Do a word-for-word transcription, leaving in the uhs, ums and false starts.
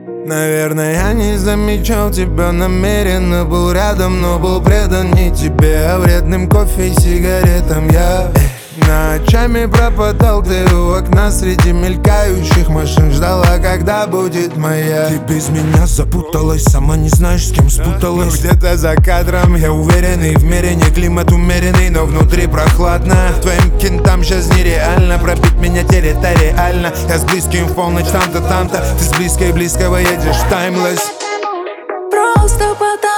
Наверное, я не замечал тебя намеренно. Был рядом, но был предан не тебе, а вредным кофе и сигаретам. Я ночами пропадал, ты у окна среди мелькающих машин. Ждала, когда будет моя. Ты без меня запуталась, сама не знаешь, с кем спуталась. Ну, где-то за кадром я уверенный, в мире не климат умеренный, но внутри прохладно. Твоим кентам сейчас нереально пробить меня территориально. Я с близким в полночь там-то, там-то. Ты с близкой близкого едешь в таймлесс. Просто потому